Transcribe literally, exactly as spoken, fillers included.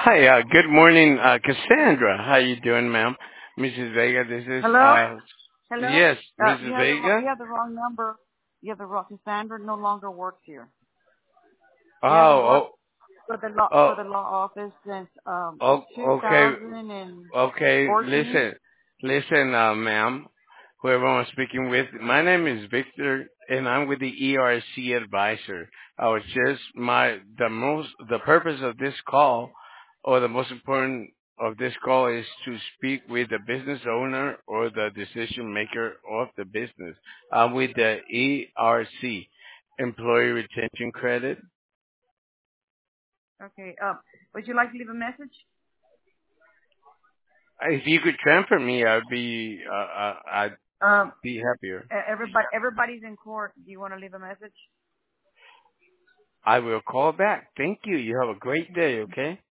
Hi, uh, good morning, uh, Cassandra. How you doing, ma'am? Missus Vega, this is, Hello? uh, Hello? yes, Uh, you Missus have the wrong, Vega? you have the wrong number. You have the wrong. Cassandra no longer works here. She hasn't Oh, worked for the law oh, for the law office since um oh, oh, okay, two thousand okay, fourteen. listen, listen, uh, ma'am, whoever I'm speaking with, my name is Victor, and I'm with the E R C advisor. I was just, my, the most, the purpose of this call, or the most important of this call is to speak with the business owner or the decision maker of the business. I'm with the E R C, Employee Retention Credit. Okay. Um, would you like to leave a message? If you could transfer me, I'd be, uh, uh, I'd Um, be happier. e- everybody everybody's in court. Do you want to leave a message? I will call back. Thank you. You have a great day, okay?